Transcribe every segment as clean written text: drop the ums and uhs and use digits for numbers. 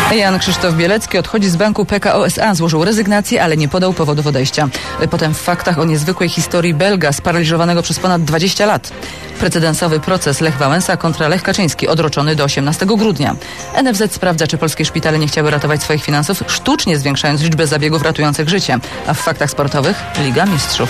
Jan Krzysztof Bielecki odchodzi z banku PKO SA. Złożył rezygnację, ale nie podał powodów odejścia. Potem w faktach o niezwykłej historii Belga sparaliżowanego przez ponad 20 lat. Precedensowy proces Lech Wałęsa kontra Lech Kaczyński odroczony do 18 grudnia. NFZ sprawdza, czy polskie szpitale nie chciały ratować swoich finansów, sztucznie zwiększając liczbę zabiegów ratujących życie. A w faktach sportowych Liga Mistrzów.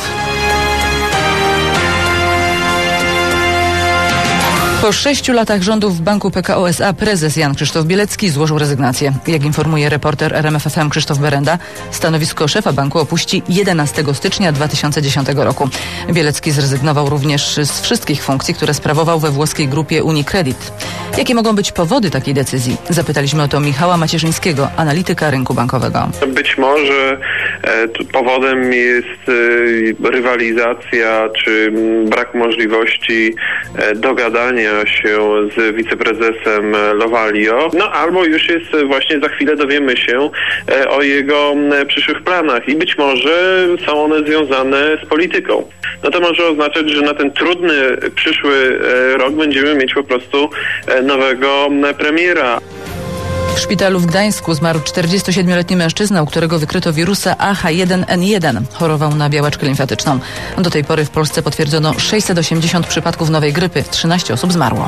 Po 6 latach rządów w banku PKO SA prezes Jan Krzysztof Bielecki złożył rezygnację. Jak informuje reporter RMF FM Krzysztof Berenda, stanowisko szefa banku opuści 11 stycznia 2010 roku. Bielecki zrezygnował również z wszystkich funkcji, które sprawował we włoskiej grupie Unicredit. Jakie mogą być powody takiej decyzji? Zapytaliśmy o to Michała Macierzyńskiego, analityka rynku bankowego. Być może powodem jest rywalizacja czy brak możliwości dogadania się z wiceprezesem Lovalio, albo już jest właśnie za chwilę dowiemy się o jego przyszłych planach i być może są one związane z polityką. To może oznaczać, że na ten trudny przyszły rok będziemy mieć po prostu nowego premiera. W szpitalu w Gdańsku zmarł 47-letni mężczyzna, u którego wykryto wirusa AH1N1. Chorował na białaczkę limfatyczną. Do tej pory w Polsce potwierdzono 680 przypadków nowej grypy. 13 osób zmarło.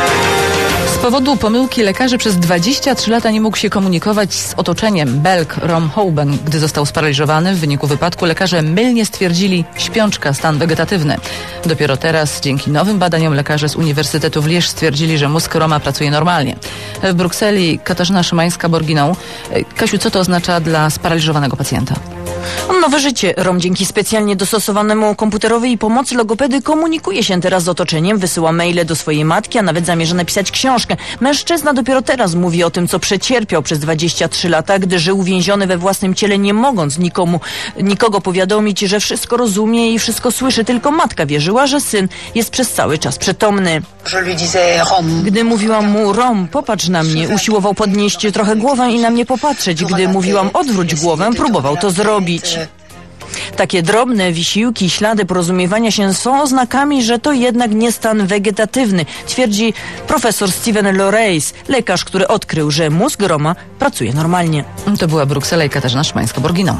Z powodu pomyłki lekarzy przez 23 lata nie mógł się komunikować z otoczeniem. Belg Rom Houben, gdy został sparaliżowany w wyniku wypadku, lekarze mylnie stwierdzili śpiączka, stan wegetatywny. Dopiero teraz, dzięki nowym badaniom, lekarze z Uniwersytetu w Liège stwierdzili, że mózg Roma pracuje normalnie. W Brukseli Katarzyna Szymańska-Borginą. Kasiu, co to oznacza dla sparaliżowanego pacjenta? Nowe życie. Rom dzięki specjalnie dostosowanemu komputerowi pomocy logopedy komunikuje się teraz z otoczeniem, wysyła maile do swojej matki, a nawet zamierza napisać książkę. Mężczyzna dopiero teraz mówi o tym, co przecierpiał przez 23 lata, gdy żył więziony we własnym ciele, nie mogąc nikogo powiadomić, że wszystko rozumie i wszystko słyszy. Tylko matka wierzyła, że syn jest przez cały czas przytomny. Gdy mówiłam mu: Rom, popatrz na mnie, usiłował podnieść trochę głowę i na mnie popatrzeć. Gdy mówiłam: odwróć głowę, próbował to zrobić. Takie drobne wysiłki, ślady porozumiewania się są oznakami, że to jednak nie stan wegetatywny, twierdzi profesor Steven Loreis, lekarz, który odkrył, że mózg Roma pracuje normalnie. To była Bruksela i Katarzyna Szymańska-Borginą.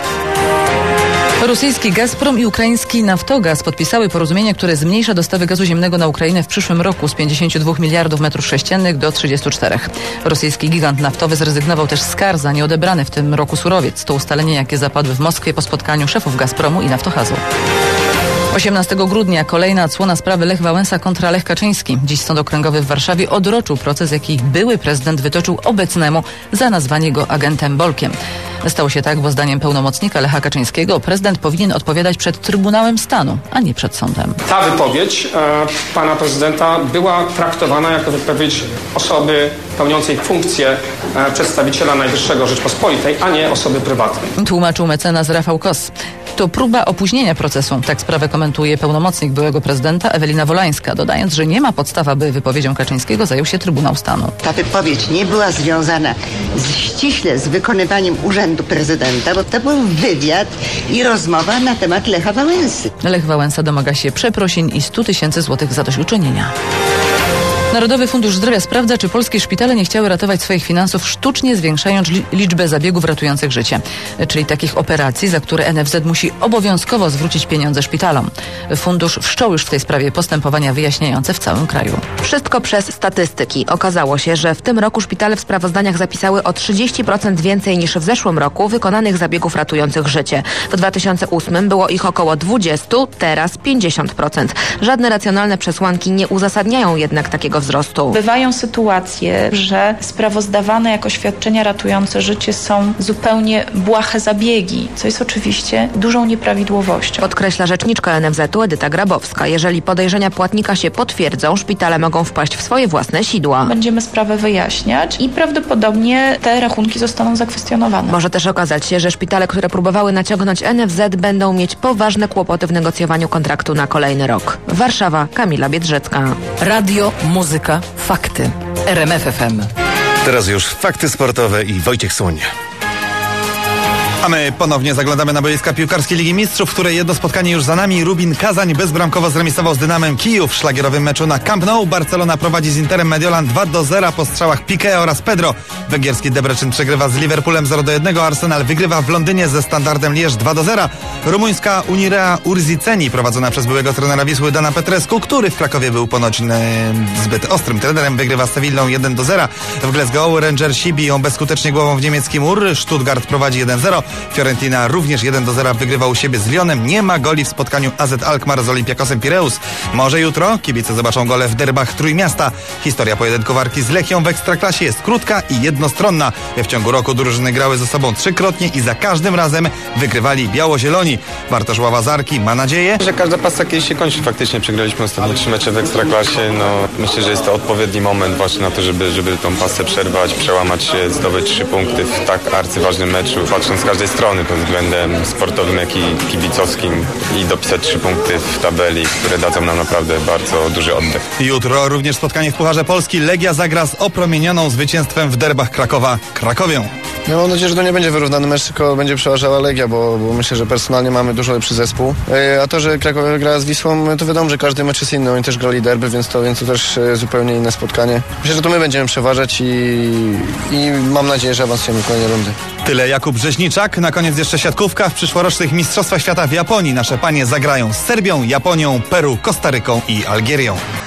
Rosyjski Gazprom i ukraiński Naftogaz podpisały porozumienie, które zmniejsza dostawy gazu ziemnego na Ukrainę w przyszłym roku z 52 miliardów metrów sześciennych do 34. Rosyjski gigant naftowy zrezygnował też z kar za nieodebrany w tym roku surowiec. To ustalenie, jakie zapadły w Moskwie po spotkaniu szefów Gazpromu i Naftogazu. 18 grudnia kolejna odsłona sprawy Lech Wałęsa kontra Lech Kaczyński. Dziś Sąd Okręgowy w Warszawie odroczył proces, jaki były prezydent wytoczył obecnemu za nazwanie go agentem Bolkiem. Stało się tak, bo zdaniem pełnomocnika Lecha Kaczyńskiego prezydent powinien odpowiadać przed Trybunałem Stanu, a nie przed sądem. Ta wypowiedź pana prezydenta była traktowana jako wypowiedź osoby pełniącej funkcję przedstawiciela Najwyższego Rzeczpospolitej, a nie osoby prywatnej. Tłumaczył mecenas Rafał Kos. To próba opóźnienia procesu, tak sprawę komentuje pełnomocnik byłego prezydenta Ewelina Wolańska, dodając, że nie ma podstaw, aby wypowiedzią Kaczyńskiego zajął się Trybunał Stanu. Ta wypowiedź nie była związana ściśle z wykonywaniem urzędu prezydenta, bo to był wywiad i rozmowa na temat Lecha Wałęsy. Lech Wałęsa domaga się przeprosin i 100 000 złotych zadośćuczynienia. Narodowy Fundusz Zdrowia sprawdza, czy polskie szpitale nie chciały ratować swoich finansów, sztucznie zwiększając liczbę zabiegów ratujących życie. Czyli takich operacji, za które NFZ musi obowiązkowo zwrócić pieniądze szpitalom. Fundusz wszczął już w tej sprawie postępowania wyjaśniające w całym kraju. Wszystko przez statystyki. Okazało się, że w tym roku szpitale w sprawozdaniach zapisały o 30% więcej niż w zeszłym roku wykonanych zabiegów ratujących życie. W 2008 było ich około 20%, teraz 50%. Żadne racjonalne przesłanki nie uzasadniają jednak takiego wzrostu. Bywają sytuacje, że sprawozdawane jako świadczenia ratujące życie są zupełnie błahe zabiegi, co jest oczywiście dużą nieprawidłowością. Podkreśla rzeczniczka NFZ-u Edyta Grabowska. Jeżeli podejrzenia płatnika się potwierdzą, szpitale mogą wpaść w swoje własne sidła. Będziemy sprawę wyjaśniać i prawdopodobnie te rachunki zostaną zakwestionowane. Może też okazać się, że szpitale, które próbowały naciągnąć NFZ, będą mieć poważne kłopoty w negocjowaniu kontraktu na kolejny rok. Warszawa, Kamila Biedrzecka. Radio, muzyka, fakty. RMF FM. Teraz już fakty sportowe i Wojciech Słoń. A my ponownie zaglądamy na boiska piłkarskiej Ligi Mistrzów, w której jedno spotkanie już za nami. Rubin Kazań bezbramkowo zremisował z Dynamem Kijów w szlagierowym meczu na Camp Nou. Barcelona prowadzi z Interem Mediolan 2-0 po strzałach Piqué oraz Pedro. Węgierski Debrecen przegrywa z Liverpoolem 0-1. Arsenal wygrywa w Londynie ze Standardem Lierz 2-0. Rumuńska Unirea Urziceni prowadzona przez byłego trenera Wisły Dana Petrescu, który w Krakowie był ponoć zbyt ostrym trenerem, wygrywa z Sewillą 1-0. W Glasgow Rangersi biją bezskutecznie głową w niemiecki mur. Stuttgart prowadzi 1-0. Fiorentina również 1-0 wygrywa u siebie z Lyonem. Nie ma goli w spotkaniu AZ Alkmaar z Olympiakosem Pireus. Może jutro kibice zobaczą gole w derbach Trójmiasta. Historia pojedynku Warki z Lechią w Ekstraklasie jest krótka i jednostronna. W ciągu roku drużyny grały ze sobą trzykrotnie i za każdym razem wygrywali biało-zieloni. Bartosz Ławazarki ma nadzieję, że każda pasta kiedyś się kończy. Faktycznie przegraliśmy ostatnie 3 mecze w Ekstraklasie. Myślę, że jest to odpowiedni moment właśnie na to, żeby tą pastę przerwać, przełamać się, zdobyć 3 punkty w tak arcyważnym meczu, patrząc z każdej strony pod względem sportowym, jak i kibicowskim, i dopisać 3 punkty w tabeli, które dadzą nam naprawdę bardzo duży oddech. Jutro również spotkanie w Pucharze Polski. Legia zagra z opromienioną zwycięstwem w derbach Krakowa Krakowią. Ja mam nadzieję, że to nie będzie wyrównany mecz, tylko będzie przeważała Legia, bo myślę, że personalnie mamy dużo lepszy zespół. A to, że Krakow gra z Wisłą, to wiadomo, że każdy mecz jest inny. Oni też grali derby, więc to też zupełnie inne spotkanie. Myślę, że to my będziemy przeważać i mam nadzieję, że awansujemy w kolejne rundy. Tyle Jakub Brzeźniczak. Na koniec jeszcze siatkówka. W przyszłorocznych Mistrzostwach Świata w Japonii nasze panie zagrają z Serbią, Japonią, Peru, Kostaryką i Algierią.